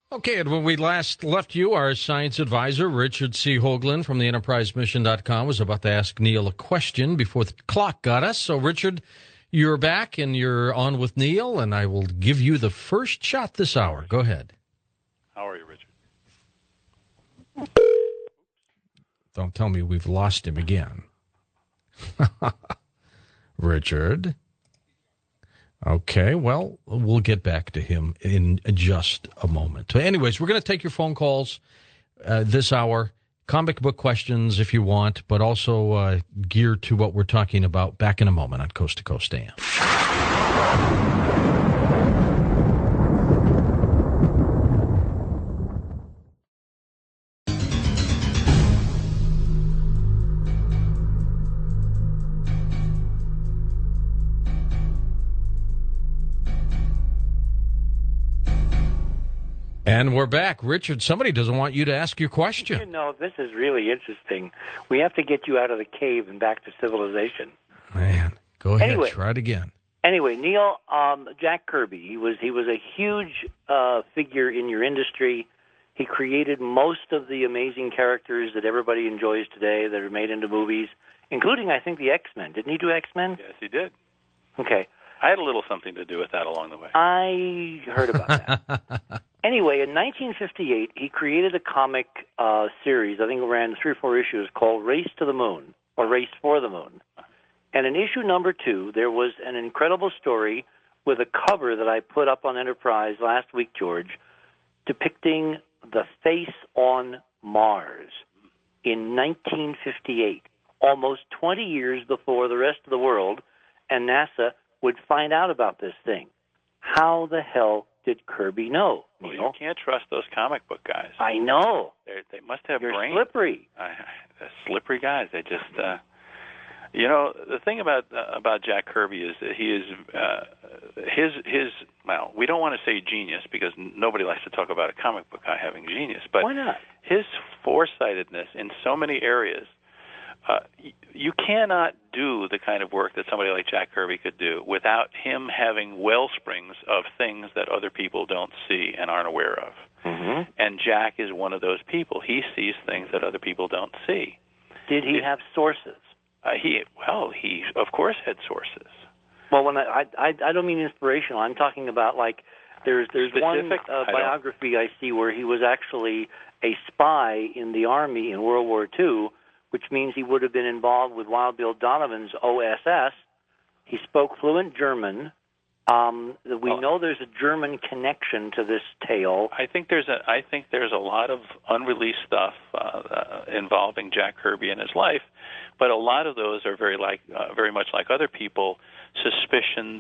Okay, and when we last left you, our science advisor, Richard C. Hoagland from the EnterpriseMission.com, was about to ask Neil a question before the clock got us. So, Richard, you're back and you're on with Neil, and I will give you the first shot this hour. Go ahead. How are you, Richard? Don't tell me we've lost him again. Richard. Okay, well, we'll get back to him in just a moment. Anyways, we're going to take your phone calls this hour, comic book questions if you want, but also geared to what we're talking about back in a moment on Coast to Coast AM. And we're back. Richard, somebody doesn't want you to ask your question. You know, this is really interesting. We have to get you out of the cave and back to civilization. Man, go ahead. Try it again. Anyway, Neil, Jack Kirby, he was a huge figure in your industry. He created most of the amazing characters that everybody enjoys today that are made into movies, including, I think, the X-Men. Didn't he do X-Men? Yes, he did. Okay. I had a little something to do with that along the way. I heard about that. Anyway, in 1958, he created a comic series, I think it ran 3 or 4 issues, called Race to the Moon, or Race for the Moon. And in issue number 2, there was an incredible story with a cover that I put up on Enterprise last week, George, depicting the face on Mars in 1958, almost 20 years before the rest of the world and NASA would find out about this thing. How the hell did Kirby know? Well, you can't trust those comic book guys. I know. They must have They're brains. slippery. They're slippery guys. They just, the thing about Jack Kirby is that he is his. Well, we don't want to say genius because nobody likes to talk about a comic book guy having genius. But why not? His foresightedness in so many areas. You cannot do the kind of work that somebody like Jack Kirby could do without him having well springs of things that other people don't see and aren't aware of. Mm-hmm. And Jack is one of those people. He sees things that other people don't see. Did he have sources? He of course had sources. Well, when I don't mean inspirational. I'm talking about like there's one biography I see where he was actually a spy in the Army in World War II, which means he would have been involved with Wild Bill Donovan's OSS. He spoke fluent German. We know there's a German connection to this tale. I think there's a lot of unreleased stuff involving Jack Kirby in his life, but a lot of those are very much like other people, suspicions,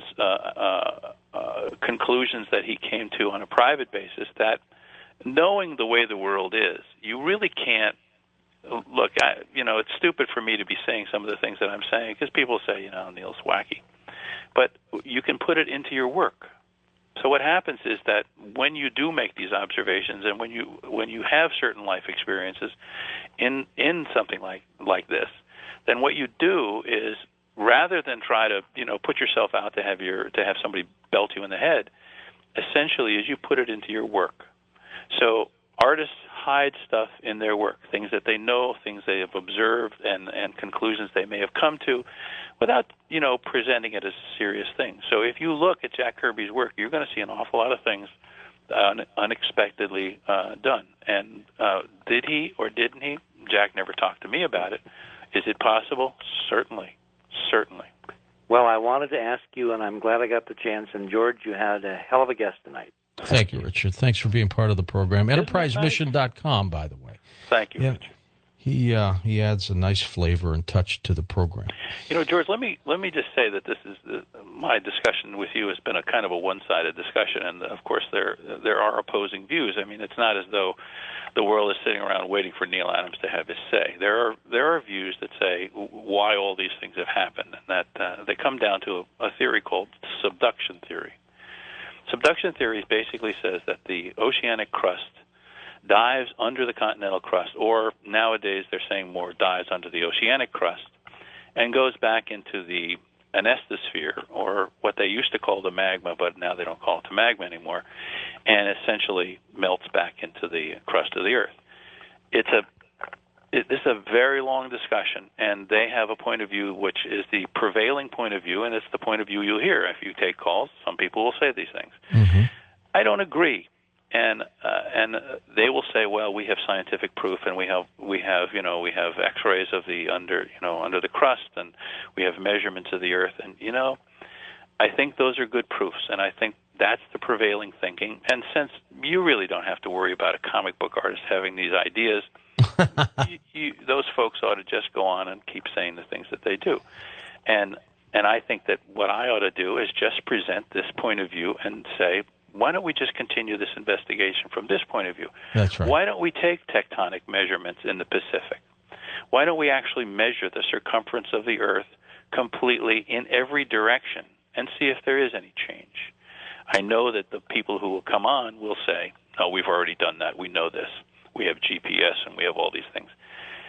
conclusions that he came to on a private basis. That knowing the way the world is, you really can't. Look, it's stupid for me to be saying some of the things that I'm saying because people say, Neil's wacky. But you can put it into your work. So what happens is that when you do make these observations and when you have certain life experiences in something like this, then what you do is rather than try to put yourself out to have somebody belt you in the head, essentially is you put it into your work. So artists hide stuff in their work, things that they know, things they have observed, and conclusions they may have come to without, presenting it as a serious thing. So if you look at Jack Kirby's work, you're going to see an awful lot of things unexpectedly done. And did he or didn't he? Jack never talked to me about it. Is it possible? Certainly. Well, I wanted to ask you, and I'm glad I got the chance. And, George, you had a hell of a guest tonight. Thank you, Richard. Thanks for being part of the program. EnterpriseMission.com, by the way. Thank you, Richard. He adds a nice flavor and touch to the program. George, let me just say that this is my discussion with you has been a kind of a one-sided discussion, and of course there are opposing views. I mean, it's not as though the world is sitting around waiting for Neil Adams to have his say. There are views that say why all these things have happened, and that they come down to a theory called subduction theory. Subduction theory basically says that the oceanic crust dives under the continental crust, or nowadays they're saying more dives under the oceanic crust, and goes back into the anestosphere, or what they used to call the magma, but now they don't call it the magma anymore, and essentially melts back into the crust of the Earth. This is a very long discussion, and they have a point of view which is the prevailing point of view, and it's the point of view you'll hear if you take calls. Some people will say these things. Mm-hmm. I don't agree. And they will say, well, we have scientific proof, and we have X-rays of the under the crust, and we have measurements of the Earth, and I think those are good proofs, and I think that's the prevailing thinking. And since you really don't have to worry about a comic book artist having these ideas, those folks ought to just go on and keep saying the things that they do, and I think that what I ought to do is just present this point of view and say, why don't we just continue this investigation from this point of view? That's right. Why don't we take tectonic measurements in the Pacific? Why don't we actually measure the circumference of the Earth completely in every direction and see if there is any change? I know that the people who will come on will say, oh, we've already done that. We know this. We have GPS and we have all these things.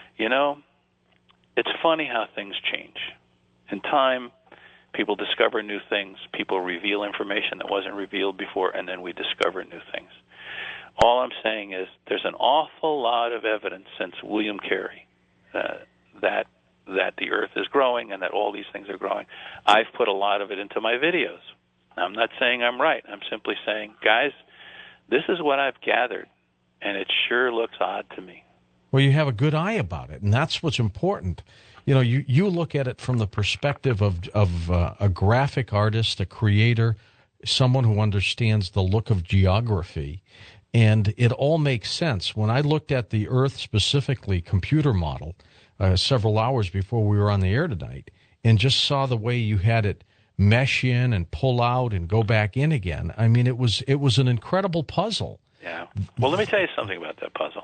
It's funny how things change. In time, people discover new things. People reveal information that wasn't revealed before, and then we discover new things. All I'm saying is there's an awful lot of evidence since William Carey that the Earth is growing and that all these things are growing. I've put a lot of it into my videos. I'm not saying I'm right. I'm simply saying, guys, this is what I've gathered, and it sure looks odd to me. Well, you have a good eye about it, and that's what's important. You look at it from the perspective of a graphic artist, a creator, someone who understands the look of geography, and it all makes sense. When I looked at the Earth specifically computer model several hours before we were on the air tonight, and just saw the way you had it mesh in and pull out and go back in again, I mean, it was an incredible puzzle. Yeah. Well, let me tell you something about that puzzle.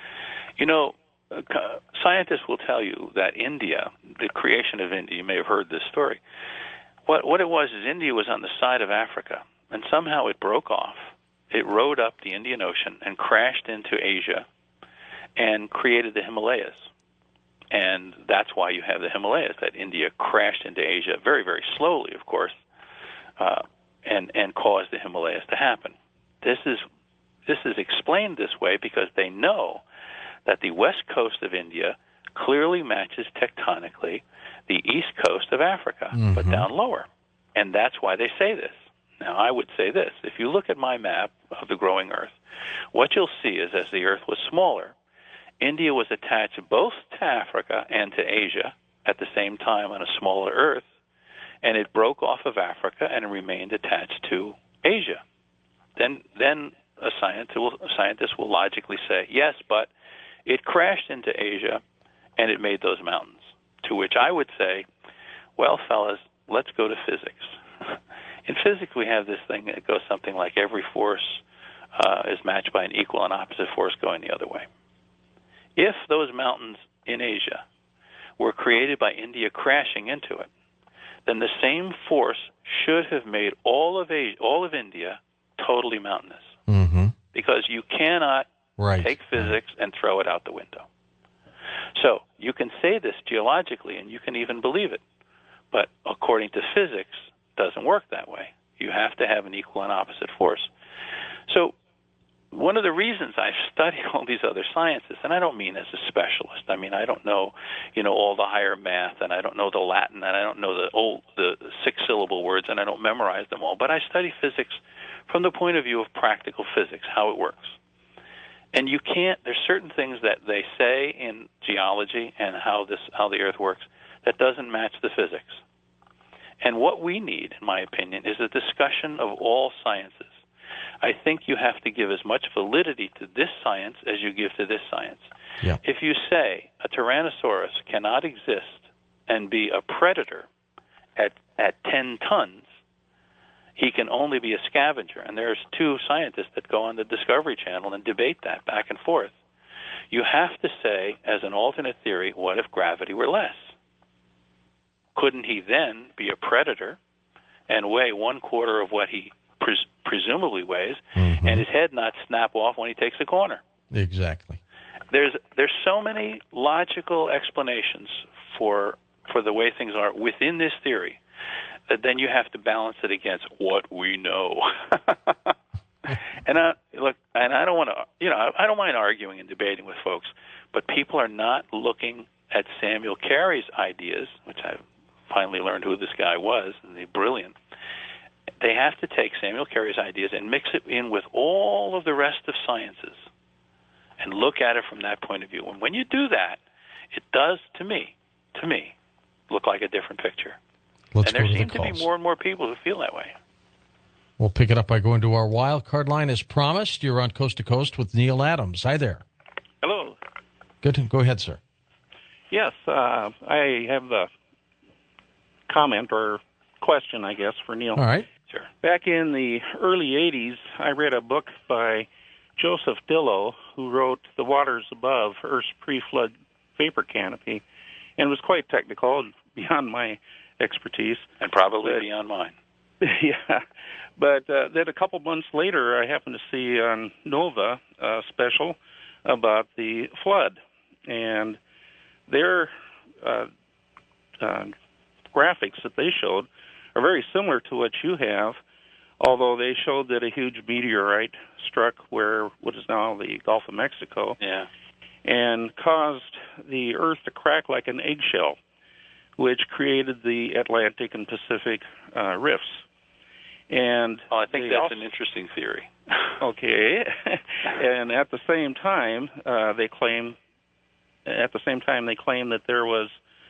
Scientists will tell you that India, the creation of India, you may have heard this story. What it was is India was on the side of Africa, and somehow it broke off. It rode up the Indian Ocean and crashed into Asia and created the Himalayas. And that's why you have the Himalayas, that India crashed into Asia very, very slowly, of course, and caused the Himalayas to happen. This is explained this way because they know that the west coast of India clearly matches tectonically the east coast of Africa, but down lower. And that's why they say this. Now, I would say this. If you look at my map of the growing Earth, what you'll see is as the Earth was smaller, India was attached both to Africa and to Asia at the same time on a smaller Earth, and it broke off of Africa and remained attached to Asia. Then a scientist will logically say, yes, but it crashed into Asia, and it made those mountains. To which I would say, well, fellas, let's go to physics. In physics, we have this thing that goes something like every force is matched by an equal and opposite force going the other way. If those mountains in Asia were created by India crashing into it, then the same force should have made all of India totally mountainous. Mm-hmm. Because you cannot take physics and throw it out the window. So you can say this geologically, and you can even believe it. But according to physics, it doesn't work that way. You have to have an equal and opposite force. So one of the reasons I study all these other sciences, and I don't mean as a specialist. I mean, I don't know, all the higher math, and I don't know the Latin, and I don't know the six-syllable words, and I don't memorize them all. But I study physics from the point of view of practical physics, how it works. And there's certain things that they say in geology and how the Earth works that doesn't match the physics. And what we need, in my opinion, is a discussion of all sciences. I think you have to give as much validity to this science as you give to this science. Yeah. If you say a Tyrannosaurus cannot exist and be a predator at 10 tons, he can only be a scavenger. And there's two scientists that go on the Discovery Channel and debate that back and forth. You have to say, as an alternate theory, what if gravity were less? Couldn't he then be a predator and weigh 1/4 of what he presumably weighs, and his head not snap off when he takes a corner? Exactly. There's so many logical explanations for the way things are within this theory then you have to balance it against what we know. And I don't want to, I don't mind arguing and debating with folks, but people are not looking at Samuel Carey's ideas, which I finally learned who this guy was, and they're brilliant. They have to take Samuel Carey's ideas and mix it in with all of the rest of sciences and look at it from that point of view. And when you do that, it does, to me, look like a different picture. Let's and there go to seem the to be calls. more and more people who feel that way. We'll pick it up by going to our wild card line as promised. You're on Coast to Coast with Neil Adams. Hi there. Hello. Good. Go ahead, sir. Yes, I have a comment or question, I guess, for Neil. All right. Sure. Back in the early 80s, I read a book by Joseph Dillow, who wrote The Waters Above, Earth's Pre-Flood Vapor Canopy, and was quite technical and beyond my expertise. And probably beyond mine. Yeah. But then a couple months later, I happened to see on Nova a special about the flood. And their graphics that they showed are very similar to what you have, although they showed that a huge meteorite struck what is now the Gulf of Mexico, and caused the Earth to crack like an eggshell, which created the Atlantic and Pacific rifts. And I think that's an interesting theory. Okay, and at the same time, they claim that there was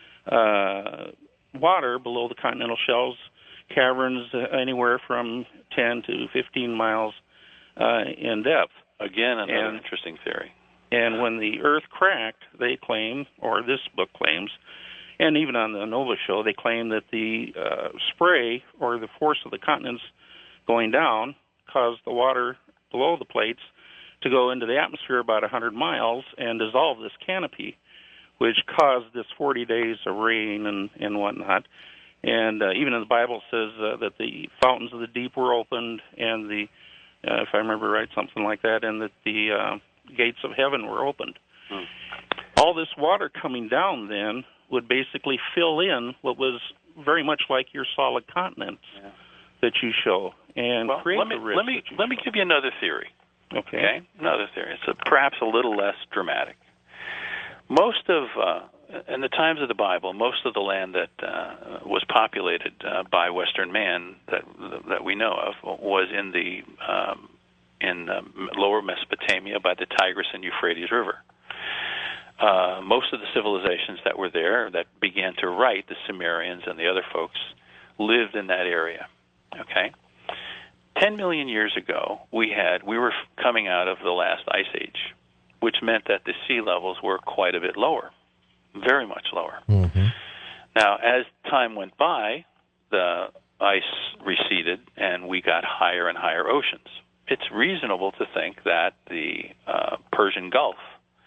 water below the continental shelves, caverns anywhere from 10 to 15 miles in depth. Again, another interesting theory. And when the Earth cracked, they claim, or this book claims, and even on the Nova show, they claim that the spray or the force of the continents going down caused the water below the plates to go into the atmosphere about 100 miles and dissolve this canopy, which caused this 40 days of rain and whatnot. And even in the Bible says that the fountains of the deep were opened, and if I remember right, something like that, and that the gates of heaven were opened. All this water coming down then would basically fill in what was very much like your solid continents that you show, and create the risk. Let me give you another theory. Okay? Another theory. It's perhaps a little less dramatic. Most of, in the times of the Bible, most of the land that was populated by Western man that we know of was in the lower Mesopotamia by the Tigris and Euphrates River. Most of the civilizations that were there that began to write, the Sumerians and the other folks, lived in that area. Okay? 10 million years ago, we were coming out of the last ice age, which meant that the sea levels were quite a bit lower, very much lower. Mm-hmm. Now, as time went by, the ice receded, and we got higher and higher oceans. It's reasonable to think that the Persian Gulf,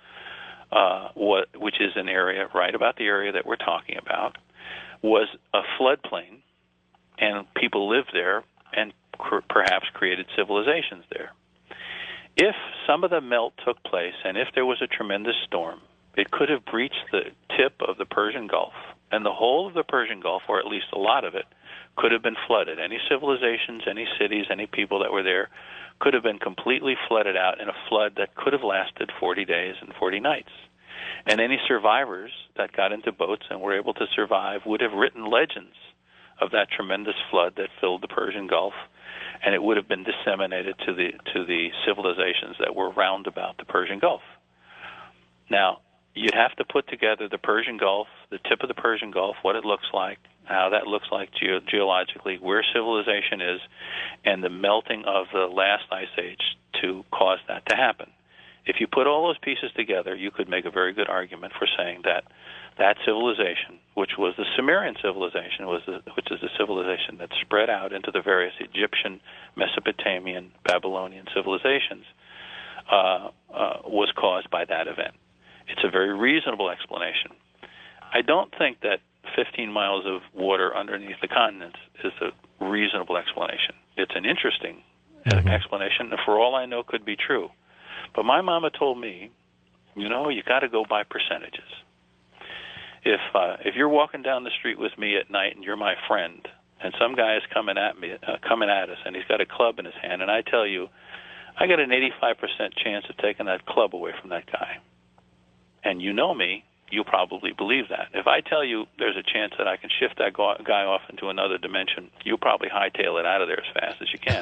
which is an area right about the area that we're talking about, was a floodplain, and people lived there and perhaps created civilizations there. If some of the melt took place, and if there was a tremendous storm, it could have breached the tip of the Persian Gulf, and the whole of the Persian Gulf, or at least a lot of it, could have been flooded. Any civilizations, any cities, any people that were there could have been completely flooded out in a flood that could have lasted 40 days and 40 nights. And any survivors that got into boats and were able to survive would have written legends of that tremendous flood that filled the Persian Gulf, and it would have been disseminated to the civilizations that were round about the Persian Gulf. Now, you'd have to put together the Persian Gulf, the tip of the Persian Gulf, what it looks like, how that looks like geologically, where civilization is, and the melting of the last ice age to cause that to happen. If you put all those pieces together, you could make a very good argument for saying that that civilization, which was the Sumerian civilization, which is the civilization that spread out into the various Egyptian, Mesopotamian, Babylonian civilizations, was caused by that event. It's a very reasonable explanation. I don't think that 15 miles of water underneath the continents is a reasonable explanation. It's an interesting explanation, and for all I know could be true. But my mama told me, you got to go by percentages. If you're walking down the street with me at night and you're my friend, and some guy is coming at us, and he's got a club in his hand, and I tell you, I got an 85% chance of taking that club away from that guy, and you know me, you probably believe that. If I tell you there's a chance that I can shift that guy off into another dimension, you probably hightail it out of there as fast as you can.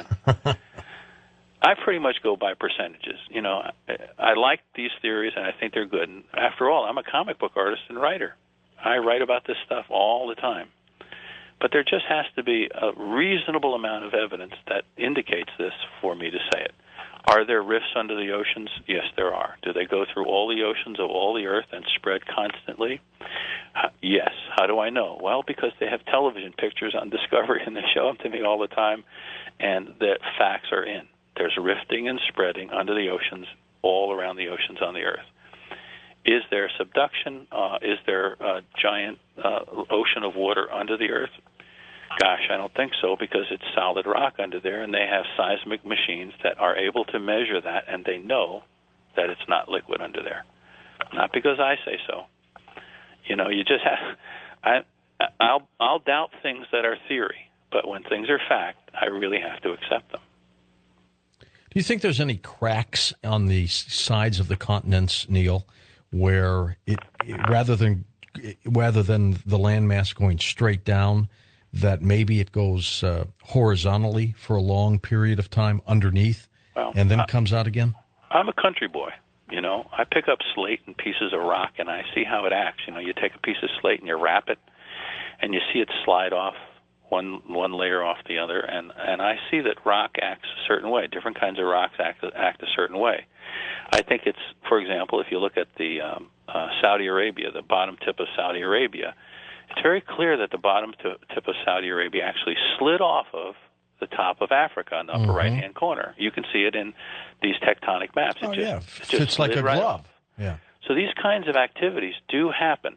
I pretty much go by percentages. You know, I like these theories, and I think they're good. And after all, I'm a comic book artist and writer. I write about this stuff all the time. But there just has to be a reasonable amount of evidence that indicates this for me to say it. Are there rifts under the oceans? Yes, there are. Do they go through all the oceans of all the Earth and spread constantly? Yes. How do I know? Well, because they have television pictures on Discovery, and they show them to me all the time, and the facts are in. There's rifting and spreading under the oceans, all around the oceans on the Earth. Is there subduction? Is there a giant ocean of water under the Earth? Gosh, I don't think so, because it's solid rock under there, and they have seismic machines that are able to measure that, and they know that it's not liquid under there. Not because I say so. You know, you just have... I'll doubt things that are theory, but when things are fact, I really have to accept them. Do you think there's any cracks on the sides of the continents, Neil, where rather than the landmass going straight down, that maybe it goes horizontally for a long period of time underneath, and then comes out again? I'm a country boy. You know, I pick up slate and pieces of rock, and I see how it acts. You know, you take a piece of slate and you wrap it, and you see it slide off one layer off the other, and I see that rock acts a certain way. Different kinds of rocks act a certain way. I think it's, for example, if you look at the Saudi Arabia, the bottom tip of Saudi Arabia, it's very clear that the bottom tip of Saudi Arabia actually slid off of the top of Africa in the upper right-hand corner. You can see it in these tectonic maps. It fits like a right glove. Off. Yeah. So these kinds of activities do happen,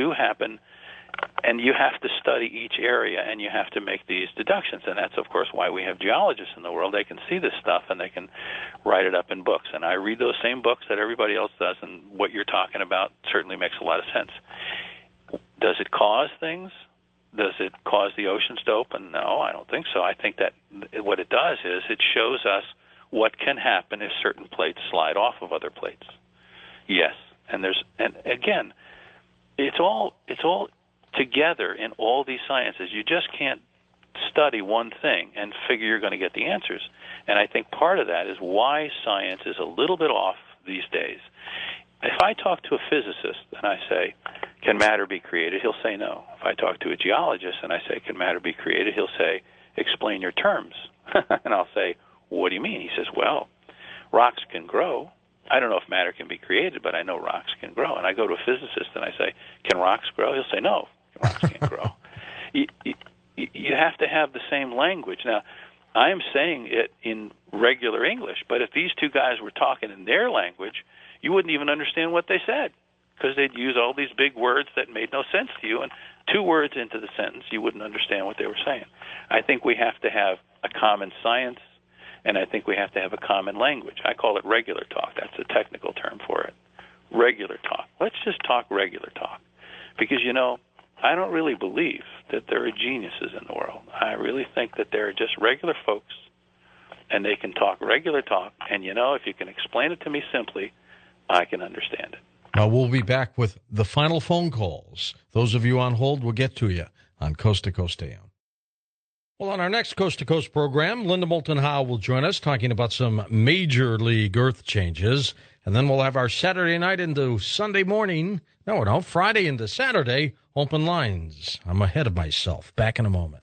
and you have to study each area, and you have to make these deductions. And that's, of course, why we have geologists in the world. They can see this stuff, and they can write it up in books. And I read those same books that everybody else does, and what you're talking about certainly makes a lot of sense. Does it cause things? Does it cause the oceans to open? No, I don't think so. I think that what it does is it shows us what can happen if certain plates slide off of other plates. Yes, and again, it's all together in all these sciences. You just can't study one thing and figure you're going to get the answers. And I think part of that is why science is a little bit off these days. If I talk to a physicist and I say, can matter be created? He'll say no. If I talk to a geologist and I say, can matter be created? He'll say, explain your terms. And I'll say, what do you mean? He says, well, rocks can grow. I don't know if matter can be created, but I know rocks can grow. And I go to a physicist and I say, can rocks grow? He'll say, no, rocks can't grow. You have to have the same language. Now, I am saying it in regular English, but if these two guys were talking in their language, you wouldn't even understand what they said, because they'd use all these big words that made no sense to you, and 2 words into the sentence, you wouldn't understand what they were saying. I think we have to have a common science, and I think we have to have a common language. I call it regular talk. That's a technical term for it. Regular talk. Let's just talk regular talk. Because, you know, I don't really believe that there are geniuses in the world. I really think that there are just regular folks, and they can talk regular talk, and, you know, if you can explain it to me simply, I can understand it. Now, we'll be back with the final phone calls. Those of you on hold, we'll get to you on Coast to Coast AM. Well, on our next Coast to Coast program, Linda Moulton Howe will join us talking about some major league earth changes. And then we'll have our Saturday night into Sunday morning. No, Friday into Saturday, open lines. I'm ahead of myself. Back in a moment.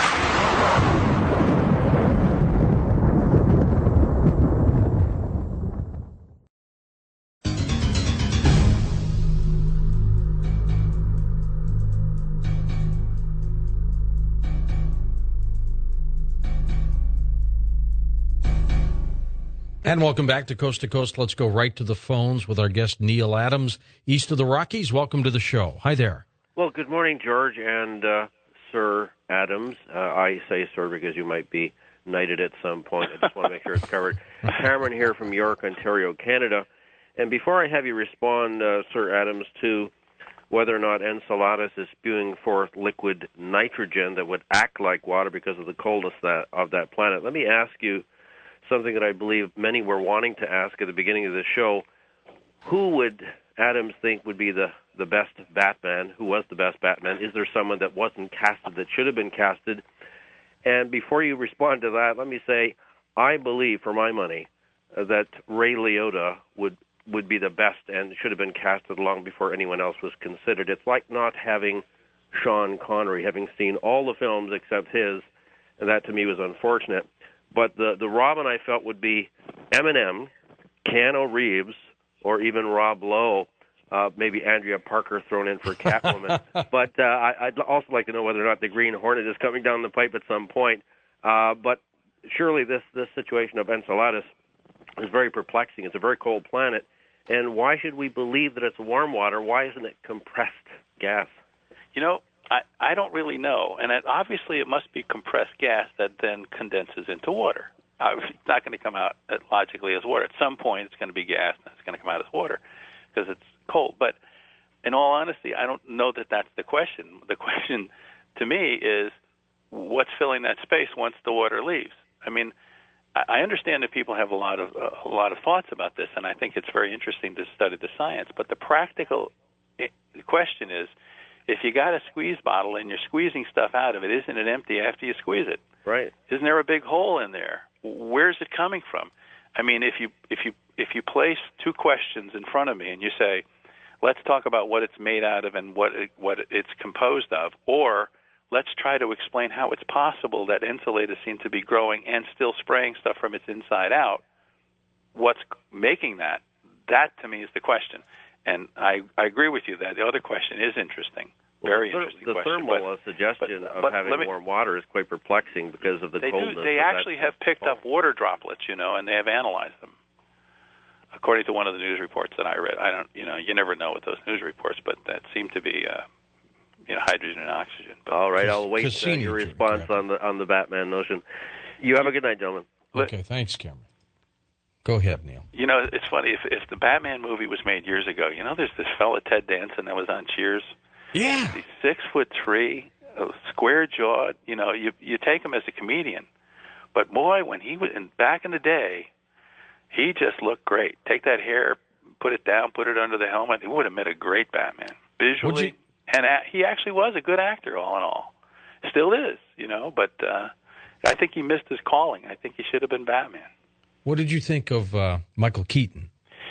And welcome back to Coast. Let's go right to the phones with our guest, Neil Adams, east of the Rockies. Welcome to the show. Hi there. Well, good morning, George and Sir Adams. I say sir because you might be knighted at some point. I just want to make sure it's covered. Cameron here from York, Ontario, Canada. And before I have you respond, Sir Adams, to whether or not Enceladus is spewing forth liquid nitrogen that would act like water because of the coldness of that planet. Let me ask you something that I believe many were wanting to ask at the beginning of the show. Who would Adams think would be the best Batman? Who was the best Batman? Is there someone that wasn't casted that should have been casted? And before you respond to that, let me say, I believe, for my money, that Ray Liotta would be the best and should have been casted long before anyone else was considered. It's like not having Sean Connery, having seen all the films except his, and that to me was unfortunate. But the Robin I felt would be Eminem, Keanu Reeves, or even Rob Lowe, maybe Andrea Parker thrown in for Catwoman. But I'd also like to know whether or not the Green Hornet is coming down the pipe at some point. But surely this situation of Enceladus is very perplexing. It's a very cold planet. And why should we believe that it's warm water? Why isn't it compressed gas? You know, I don't really know. And obviously it must be compressed gas that then condenses into water. It's not going to come out logically as water. At some point it's going to be gas and it's going to come out as water because it's cold. But in all honesty, I don't know that that's the question. The question to me is what's filling that space once the water leaves? I mean, I understand that people have a lot of thoughts about this, and I think it's very interesting to study the science. But the practical question is, if you got a squeeze bottle and you're squeezing stuff out of it, isn't it empty after you squeeze it? Right. Isn't there a big hole in there? Where's it coming from? I mean, if you place two questions in front of me and you say, let's talk about what it's made out of and what it's composed of, or let's try to explain how it's possible that insulators seem to be growing and still spraying stuff from its inside out. What's making that? That, to me, is the question. And I agree with you that the other question is interesting. Very interesting the question. thermal suggestion of having warm water is quite perplexing because of the coldness. They actually have picked up water droplets, and they have analyzed them. According to one of the news reports that I read, you never know with those news reports, but that seemed to be hydrogen and oxygen. But all right, I'll wait your response on the Batman notion. You have a good night, gentlemen. Okay, thanks, Cameron. Go ahead, Neil. It's funny. If the Batman movie was made years ago, there's this fella, Ted Danson, that was on Cheers. Yeah. He's 6'3", square-jawed. You take him as a comedian. But, boy, when he was back in the day, he just looked great. Take that hair, put it down, put it under the helmet. He would have made a great Batman. Visually. And he actually was a good actor, all in all. Still is, but I think he missed his calling. I think he should have been Batman. What did you think of Michael Keaton?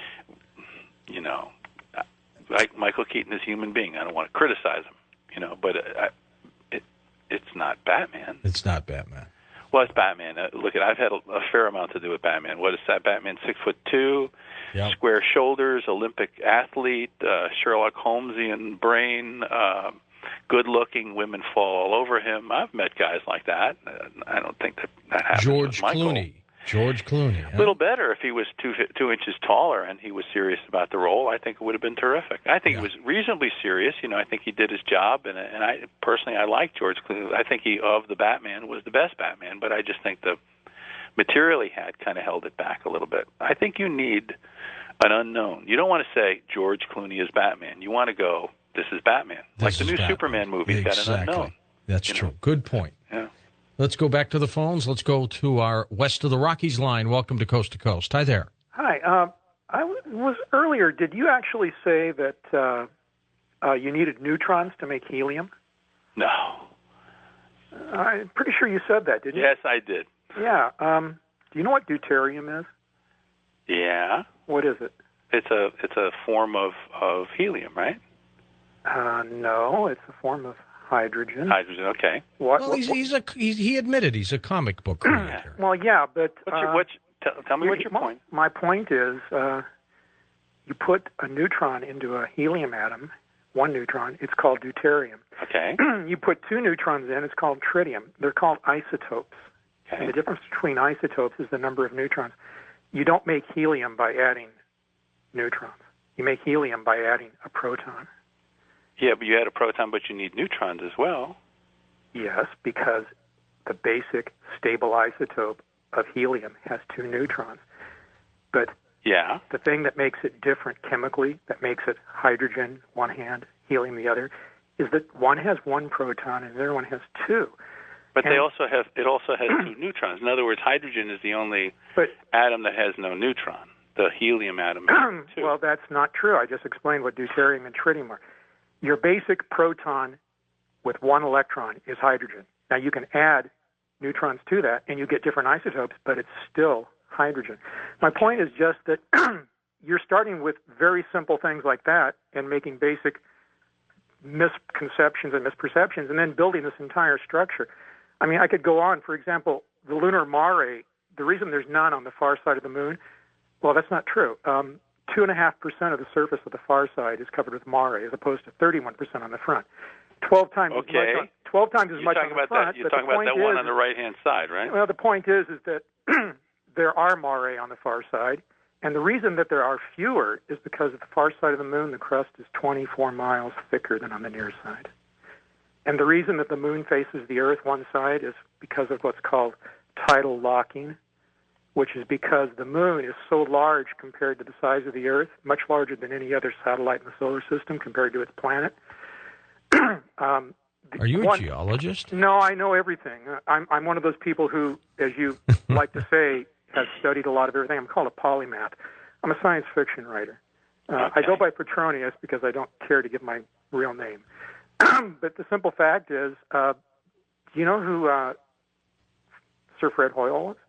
Like Michael Keaton is a human being. I don't want to criticize him, but it's not Batman. It's not Batman. Well, it's Batman. Look, I've had a fair amount to do with Batman. What is that? Batman 6'2", yep. Square shoulders, Olympic athlete, Sherlock Holmesian brain, good-looking. Women fall all over him. I've met guys like that. I don't think that happens with Michael. George Clooney. Huh? A little better if he was 2 inches taller and he was serious about the role. I think it would have been terrific. I think he was reasonably serious. I think he did his job, and I personally I like George Clooney. I think he of the Batman was the best Batman, but I just think the material he had kind of held it back a little bit. I think you need an unknown. You don't want to say George Clooney is Batman. You want to go, this is Batman. Like the new Superman movie's got an unknown. That's true. Good point. Yeah. Let's go back to the phones. Let's go to our West of the Rockies line. Welcome to Coast to Coast. Hi there. Hi. I was earlier, did you actually say that you needed neutrons to make helium? No. I'm pretty sure you said that, didn't you? Yes, I did. Yeah. Do you know what deuterium is? Yeah. What is it? It's a form of helium, right? No, it's a form of hydrogen. Hydrogen, okay. He admitted he's a comic book creator. Well, yeah, but tell me what's your point. My point is, you put a neutron into a helium atom, one neutron. It's called deuterium. Okay. You put two neutrons in. It's called tritium. They're called isotopes. Okay. And the difference between isotopes is the number of neutrons. You don't make helium by adding neutrons. You make helium by adding a proton. Yeah, but you add a proton, but you need neutrons as well. Yes, because the basic stable isotope of helium has two neutrons. But Yeah. The thing that makes it different chemically, that makes it hydrogen one hand, helium the other, is that one has one proton and the other one has two. But it also has two neutrons. In other words, hydrogen is the only atom that has no neutron. The helium atom has two. Well, that's not true. I just explained what deuterium and tritium are. Your basic proton with one electron is hydrogen. Now, you can add neutrons to that, and you get different isotopes, but it's still hydrogen. My point is just that you're starting with very simple things like that and making basic misconceptions and misperceptions and then building this entire structure. I mean, I could go on. For example, the lunar mare, the reason there's none on the far side of the moon, well, that's not true. 2.5% of the surface of the far side is covered with mare as opposed to 31% on the front. 12 times as much on the front. You're talking about that one on the right-hand side, right? Well, the point is that there are mare on the far side, and the reason that there are fewer is because at the far side of the moon, the crust is 24 miles thicker than on the near side. And the reason that the moon faces the Earth one side is because of what's called tidal locking, which is because the moon is so large compared to the size of the Earth, much larger than any other satellite in the solar system compared to its planet. Are you a geologist? No, I know everything. I'm one of those people who, as you like to say, has studied a lot of everything. I'm called a polymath. I'm a science fiction writer. I go by Petronius because I don't care to give my real name. But the simple fact is, do you know who Sir Fred Hoyle was?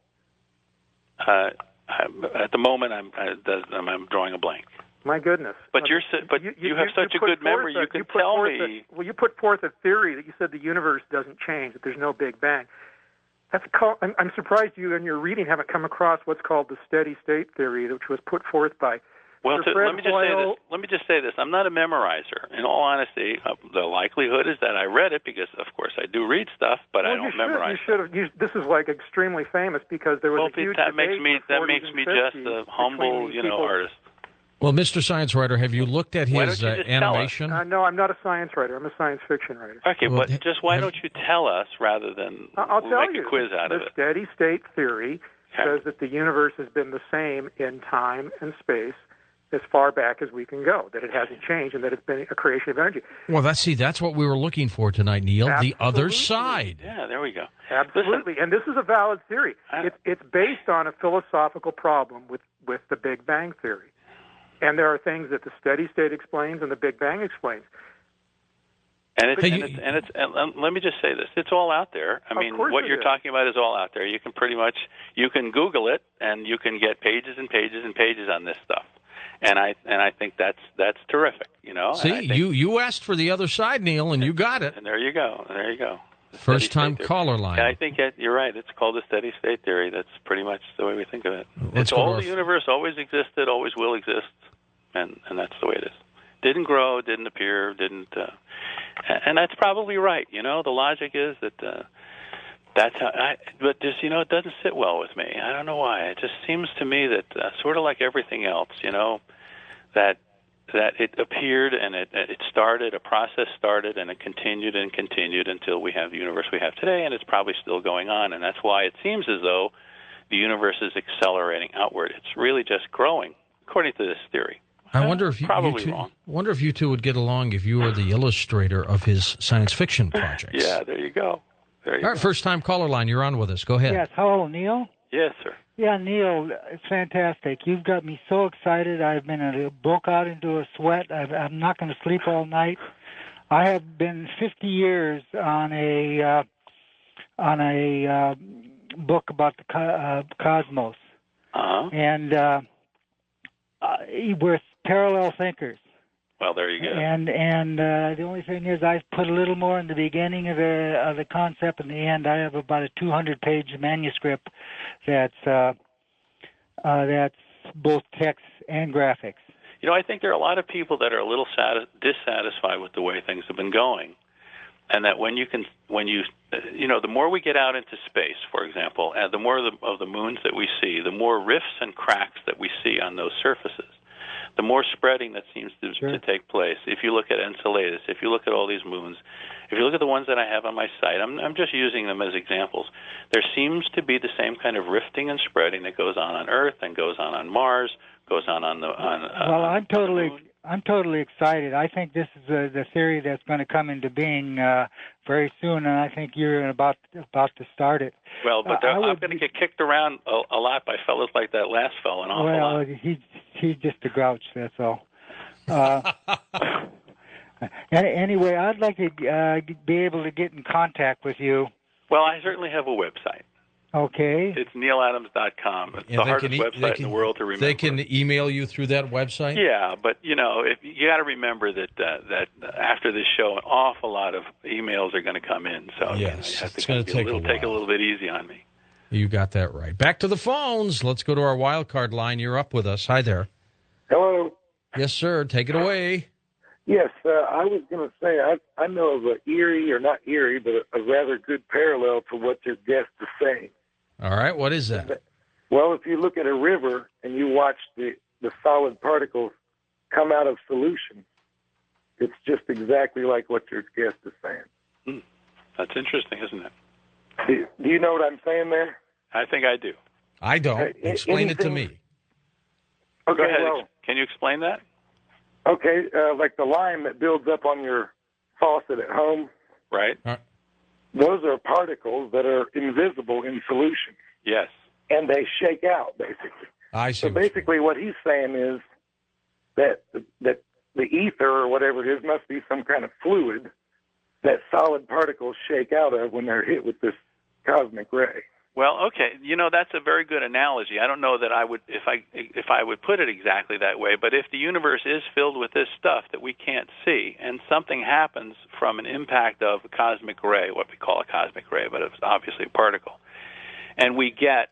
At the moment, I'm drawing a blank. My goodness! But you have such a good memory. You can tell me. Well, you put forth a theory that you said the universe doesn't change, that there's no Big Bang. I'm surprised you in your reading haven't come across what's called the steady state theory, which was put forth by. Well, let me just say this. I'm not a memorizer. In all honesty, the likelihood is that I read it because, of course, I do read stuff, but I don't memorize. This is like extremely famous because there was a huge that makes debate me just a humble, artist. Well, Mr. Science Writer, have you looked at his animation? No, I'm not a science writer. I'm a science fiction writer. Okay, but just why don't you tell us rather than make a quiz out of it? The steady state theory says that the universe has been the same in time and space as far back as we can go, that it hasn't changed, and that it's been a creation of energy. Well, that's what we were looking for tonight, Neil. Absolutely. The other side. Yeah, there we go. Absolutely, and this is a valid theory. It's based on a philosophical problem with the Big Bang theory. And there are things that the steady state explains and the Big Bang explains. And let me just say this: it's all out there. I mean, what you're talking about is all out there. You can Google it, and you can get pages and pages and pages on this stuff. And I think that's terrific. See, you asked for the other side, Neil, and you got it. And there you go. First time caller line. Yeah, I think you're right. It's called the steady state theory. That's pretty much the way we think of it. The universe always existed, always will exist, and that's the way it is. Didn't grow, didn't appear, didn't, and that's probably right. The logic is that that's how. But just it doesn't sit well with me. I don't know why. It just seems to me that sort of like everything else, that it appeared and it started, a process started, and it continued and continued until we have the universe we have today, and it's probably still going on. And that's why it seems as though the universe is accelerating outward. It's really just growing, according to this theory. I wonder if you two would get along if you were the illustrator of his science fiction projects. Yeah, there you go. All right, first-time caller line. You're on with us. Go ahead. Yes. Hello, Neil. Yes, sir. Yeah, Neil, it's fantastic. You've got me so excited. I've been broke out into a sweat. I'm not going to sleep all night. I have been 50 years on a book about the cosmos, and we're parallel thinkers. Well, there you go. And the only thing is, I put a little more in the beginning of the concept. In the end, I have about a 200-page manuscript that's both text and graphics. I think there are a lot of people that are a little dissatisfied with the way things have been going, and that the more we get out into space, for example, and the more of the moons that we see, the more rifts and cracks that we see on those surfaces, the more spreading that seems to take place. If you look at Enceladus, if you look at all these moons, if you look at the ones that I have on my site, I'm just using them as examples. There seems to be the same kind of rifting and spreading that goes on Earth and goes on Mars, goes on the well, I'm totally excited. I think this is the theory that's going to come into being very soon, and I think you're about to start it. Well, but I'm going to get kicked around a lot by fellows like that last fellow, an awful lot. Well, he's just a grouch, that's all. Anyway, I'd like to be able to get in contact with you. Well, I certainly have a website. Okay. It's NeilAdams.com. It's the hardest website in the world to remember. They can email you through that website? Yeah, but, you got to remember that after this show, an awful lot of emails are going to come in. So yes, you have to it's going to take a little bit easy on me. You got that right. Back to the phones. Let's go to our wild card line. You're up with us. Hi there. Hello. Yes, sir. Take it away. Yes, I was going to say I know of an eerie, or not eerie, but a rather good parallel to what your guest is saying. All right. What is that? Well, if you look at a river and you watch the solid particles come out of solution, it's just exactly like what your guest is saying. That's interesting, isn't it? Do you know what I'm saying there? I think I do. I don't. Explain it to me. Okay, Go ahead. well, can you explain that? Okay, like the lime that builds up on your faucet at home. Right. Those are particles that are invisible in solution. Yes. And they shake out, basically. I see. So basically what he's saying is that the ether or whatever it is must be some kind of fluid that solid particles shake out of when they're hit with this cosmic ray. Well, okay, that's a very good analogy. I don't know that I would, if I would put it exactly that way, but if the universe is filled with this stuff that we can't see, and something happens from an impact of a cosmic ray, what we call a cosmic ray, but it's obviously a particle, and we get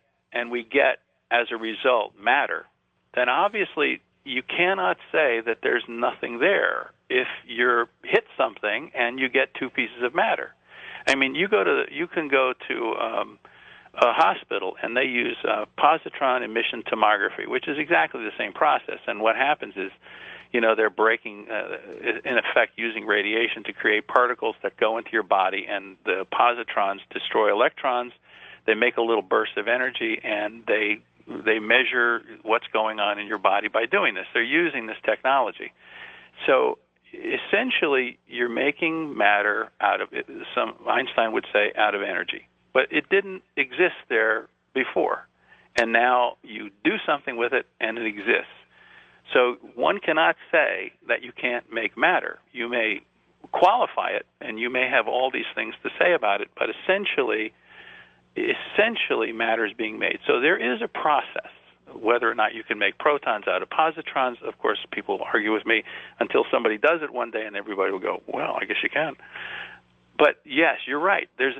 as a result matter, then obviously you cannot say that there's nothing there if you hit something and you get two pieces of matter. I mean, you can go to a hospital, and they use positron emission tomography, which is exactly the same process. And what happens is, they're breaking, in effect, using radiation to create particles that go into your body, and the positrons destroy electrons. They make a little burst of energy, and they measure what's going on in your body by doing this. They're using this technology. So essentially, you're making matter out of it. Einstein would say out of energy. But it didn't exist there before. And now you do something with it, and it exists. So one cannot say that you can't make matter. You may qualify it, and you may have all these things to say about it, but essentially matter is being made. So there is a process. Whether or not you can make protons out of positrons, of course, people argue with me until somebody does it one day, and everybody will go, well, I guess you can. But yes, you're right. There's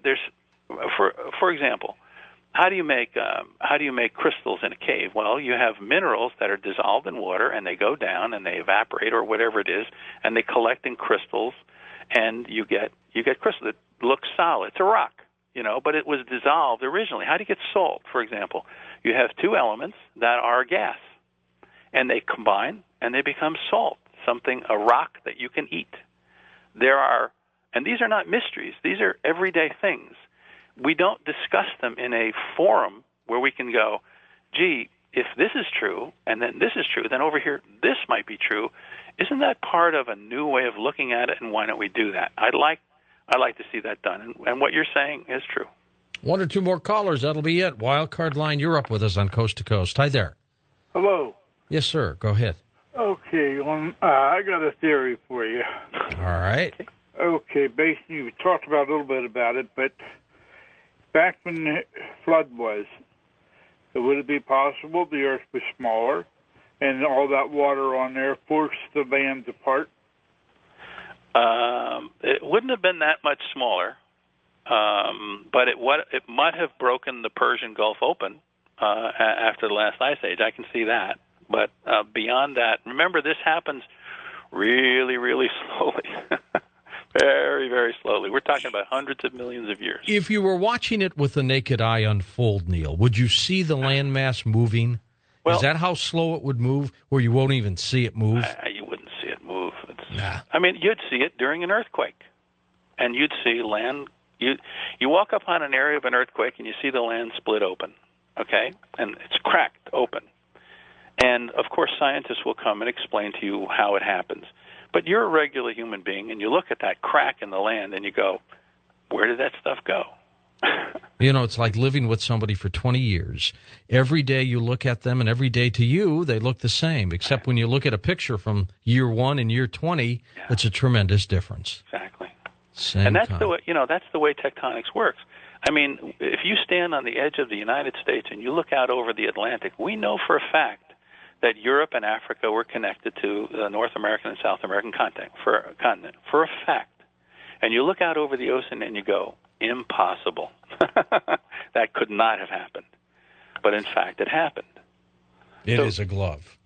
for example, how do you make crystals in a cave? Well, you have minerals that are dissolved in water, and they go down and they evaporate or whatever it is, and they collect in crystals, and you get crystals that look solid. It's a rock, but it was dissolved originally. How do you get salt, for example? You have two elements that are gas, and they combine and they become salt, a rock that you can eat. And these are not mysteries. These are everyday things. We don't discuss them in a forum where we can go, gee, if this is true, and then this is true, then over here this might be true. Isn't that part of a new way of looking at it, and why don't we do that? I'd like to see that done, and what you're saying is true. One or two more callers, that'll be it. Wildcard line, you're up with us on Coast to Coast. Hi there. Hello. Yes, sir. Go ahead. Okay, I got a theory for you. All right. Okay, basically, you talked about a little bit about it, but back when the flood was, would it be possible the Earth was smaller and all that water on there forced the lands apart? It wouldn't have been that much smaller, but it might have broken the Persian Gulf open after the last ice age. I can see that. But beyond that, remember, this happens really, really slowly. Very, very slowly. We're talking about hundreds of millions of years. If you were watching it with the naked eye unfold, Neil, would you see the landmass moving? Well, is that how slow it would move, where you won't even see it move? You wouldn't see it move. Nah. I mean, you'd see it during an earthquake, and you'd see land. You walk up on an area of an earthquake, and you see the land split open, okay? And it's cracked open. And, of course, scientists will come and explain to you how it happens. But you're a regular human being, and you look at that crack in the land, and you go, where did that stuff go? You know, it's like living with somebody for 20 years. Every day you look at them, and every day to you, they look the same, except when you look at a picture from year 1 and year 20, it's a tremendous difference. Exactly. Same and that's kind. the way, that's the way tectonics works. I mean, if you stand on the edge of the United States and you look out over the Atlantic, we know for a fact that Europe and Africa were connected to the North American and South American continent for a fact. And you look out over the ocean and you go, impossible. That could not have happened. But in fact, it happened. It is a glove.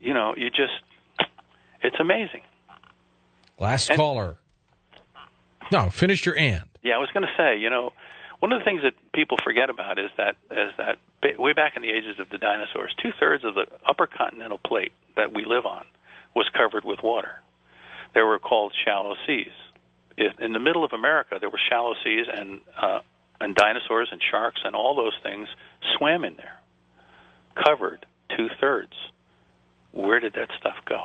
It's amazing. Last caller. No, finish your and. Yeah, I was going to say, one of the things that people forget about is that way back in the ages of the dinosaurs, 2/3 of the upper continental plate that we live on was covered with water. They were called shallow seas. In the middle of America, there were shallow seas, and dinosaurs and sharks and all those things swam in there, covered 2/3. Where did that stuff go?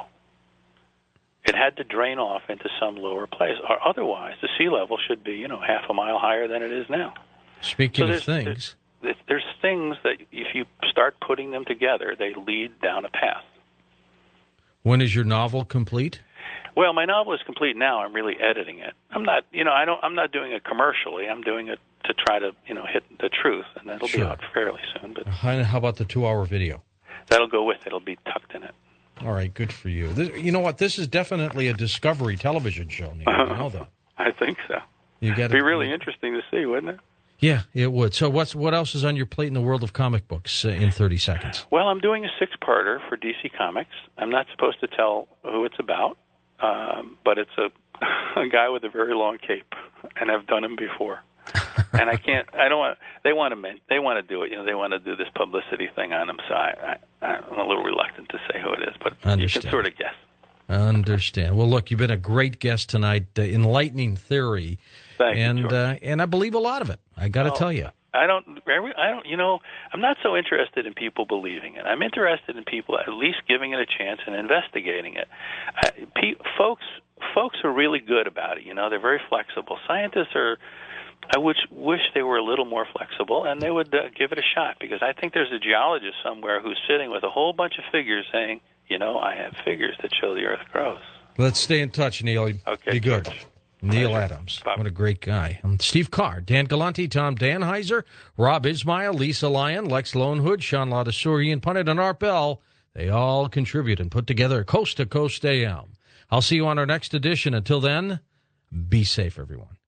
It had to drain off into some lower place, or otherwise the sea level should be, half a mile higher than it is now. Speaking of things, there's things that if you start putting them together, they lead down a path. When is your novel complete? Well, my novel is complete now. I'm really editing it. I'm not, I'm not doing it commercially. I'm doing it to try to, hit the truth, and that'll be out fairly soon. But how about the 2-hour video? That'll go with it. It'll be tucked in it. All right, good for you. You know what? This is definitely a Discovery television show, Neil. You know that. I think so. It'd be really interesting to see, wouldn't it? Yeah, it would. So what else is on your plate in the world of comic books in 30 seconds? Well, I'm doing a 6-parter for DC Comics. I'm not supposed to tell who it's about, but it's a guy with a very long cape, and I've done him before. And they want to do it. They want to do this publicity thing on him, so I'm a little reluctant to say who it is, but you can sort of guess. Understand. Well, look, you've been a great guest tonight, enlightening theory. Thank you, George. And I believe a lot of it. I got to tell you. I don't, I'm not so interested in people believing it. I'm interested in people at least giving it a chance and investigating it. Folks are really good about it. They're very flexible. Scientists are, I wish they were a little more flexible, and they would give it a shot, because I think there's a geologist somewhere who's sitting with a whole bunch of figures saying, I have figures that show the Earth grows. Let's stay in touch, Neil. Okay. Be good. George. Neil Pleasure. Adams. What a great guy. Steve Carr, Dan Galante, Tom Danheiser, Rob Ismail, Lisa Lyon, Lex Lonehood, Sean Ladasurian, Punnett, and Art Bell. They all contribute and put together Coast to Coast AM. I'll see you on our next edition. Until then, be safe, everyone.